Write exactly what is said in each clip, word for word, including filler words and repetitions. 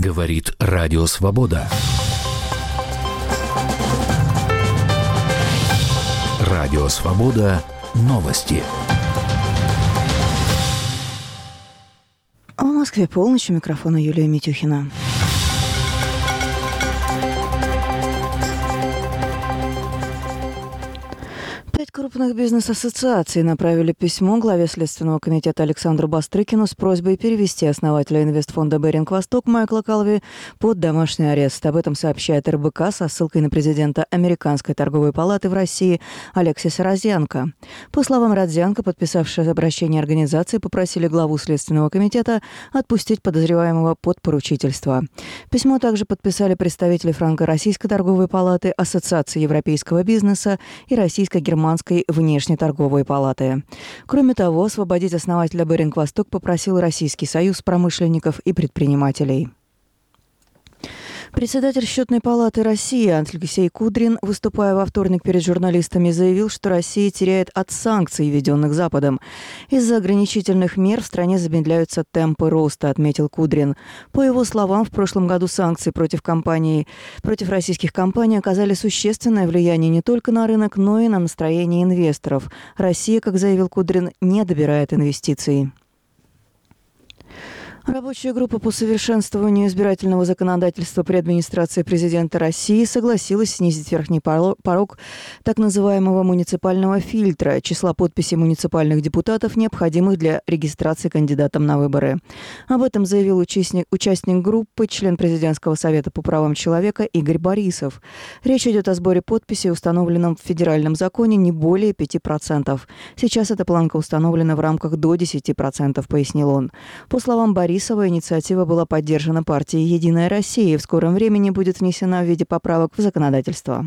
Говорит Радио Свобода. Радио Свобода. Новости. В Москве полночь. У микрофона Юлия Митюхина. Пять крупных бизнес-ассоциаций направили письмо главе Следственного комитета Александру Бастрыкину с просьбой перевести основателя инвестфонда «Беринг Восток» Майкла Калви под домашний арест. Об этом сообщает эр бэ ка со ссылкой на президента Американской торговой палаты в России Алексиса Родзянко. По словам Родзянко, подписавшие обращение организации попросили главу Следственного комитета отпустить подозреваемого под поручительство. Письмо также подписали представители Франко-Российской торговой палаты, Ассоциации европейского бизнеса и Российско-германской внешнеторговой палаты. Кроме того, освободить основателя «Беринг Восток» попросил Российский союз промышленников и предпринимателей. Председатель Счетной палаты России Алексей Кудрин, выступая во вторник перед журналистами, заявил, что Россия теряет от санкций, введенных Западом. Из-за ограничительных мер в стране замедляются темпы роста, отметил Кудрин. По его словам, в прошлом году санкции против компаний, против российских компаний оказали существенное влияние не только на рынок, но и на настроение инвесторов. Россия, как заявил Кудрин, не добирает инвестиций. Рабочая группа по совершенствованию избирательного законодательства при администрации президента России согласилась снизить верхний порог так называемого муниципального фильтра, числа подписей муниципальных депутатов, необходимых для регистрации кандидатом на выборы. Об этом заявил участник, участник группы, член Президентского совета по правам человека Игорь Борисов. Речь идет о сборе подписей, установленном в федеральном законе, не более пяти процентов. Сейчас эта планка установлена в рамках до десяти процентов, пояснил он. По словам Борисова, инициатива была поддержана партией «Единая Россия» и в скором времени будет внесена в виде поправок в законодательство.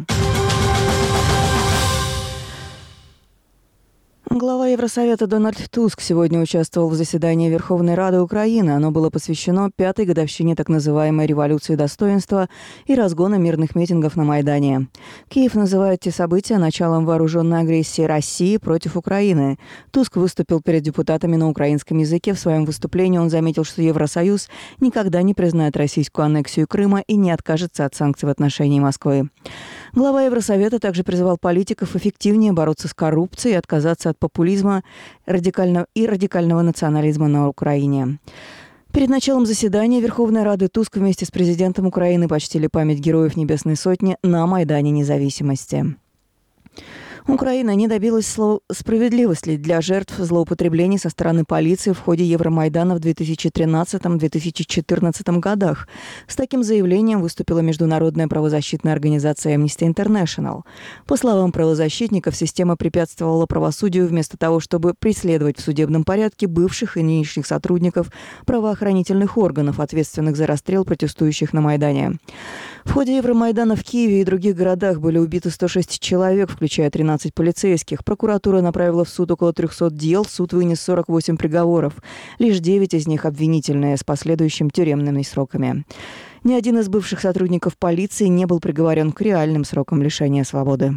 Глава Евросовета Дональд Туск сегодня участвовал в заседании Верховной Рады Украины. Оно было посвящено пятой годовщине так называемой революции достоинства и разгона мирных митингов на Майдане. Киев называет те события началом вооруженной агрессии России против Украины. Туск выступил перед депутатами на украинском языке. В своем выступлении он заметил, что Евросоюз никогда не признает российскую аннексию Крыма и не откажется от санкций в отношении Москвы. Глава Евросовета также призвал политиков эффективнее бороться с коррупцией и отказаться от популизма радикального и радикального национализма на Украине. Перед началом заседания Верховной Рады Туск вместе с президентом Украины почтили память героев Небесной Сотни на Майдане Независимости. Украина не добилась справедливости для жертв злоупотреблений со стороны полиции в ходе Евромайдана в две тысячи тринадцатом - две тысячи четырнадцатом годах. С таким заявлением выступила международная правозащитная организация Amnesty International. По словам правозащитников, система препятствовала правосудию вместо того, чтобы преследовать в судебном порядке бывших и нынешних сотрудников правоохранительных органов, ответственных за расстрел протестующих на Майдане. В ходе Евромайдана в Киеве и других городах были убиты сто шесть человек, включая тринадцать полицейских. Прокуратура направила в суд около трехсот дел, суд вынес сорок восемь приговоров. Лишь девять из них обвинительные, с последующим тюремными сроками. Ни один из бывших сотрудников полиции не был приговорен к реальным срокам лишения свободы.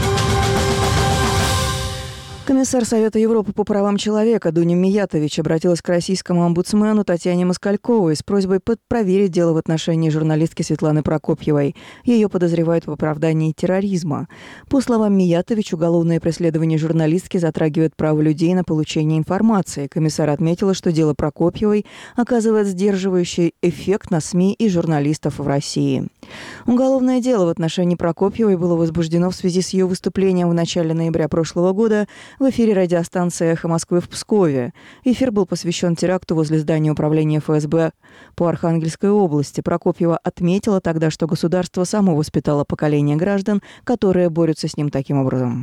Комиссар Совета Европы по правам человека Дуня Миятович обратилась к российскому омбудсмену Татьяне Москальковой с просьбой проверить дело в отношении журналистки Светланы Прокопьевой. Ее подозревают в оправдании терроризма. По словам Миятович, уголовное преследование журналистки затрагивает право людей на получение информации. Комиссар отметила, что дело Прокопьевой оказывает сдерживающий эффект на СМИ и журналистов в России. Уголовное дело в отношении Прокопьевой было возбуждено в связи с ее выступлением в начале ноября прошлого года в эфире радиостанции «Эхо Москвы» в Пскове. Эфир был посвящен теракту возле здания управления эф эс бэ по Архангельской области. Прокопьева отметила тогда, что государство само воспитало поколение граждан, которые борются с ним таким образом.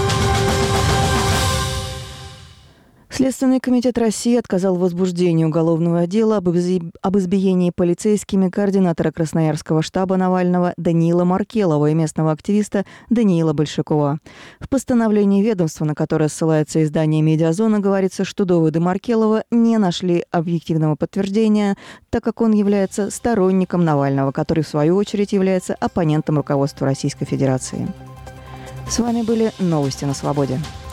Следственный комитет России отказал в возбуждении уголовного дела об, изъ... об избиении полицейскими координатора Красноярского штаба Навального Даниила Маркелова и местного активиста Даниила Большакова. В постановлении ведомства, на которое ссылается издание «Медиазона», говорится, что доводы Маркелова не нашли объективного подтверждения, так как он является сторонником Навального, который, в свою очередь, является оппонентом руководства Российской Федерации. С вами были новости на Свободе.